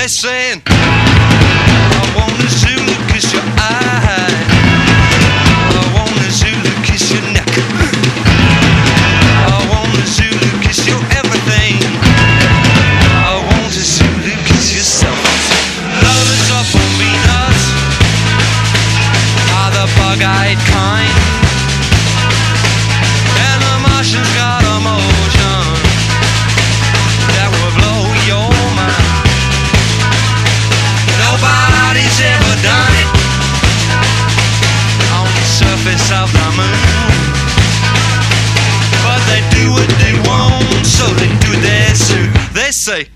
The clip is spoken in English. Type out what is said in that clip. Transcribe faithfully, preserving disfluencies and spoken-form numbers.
They're saying, I want a Zulu kiss your eye, I want a Zulu kiss your neck, I want a Zulu kiss your everything, I want a Zulu kiss yourself. Love is up on Venus, are the bug-eyed kind, and the Martians got emotion that will blow your mind. Nobody's ever done it on the surface of the moon, but they do what they want, so they do their suit. They say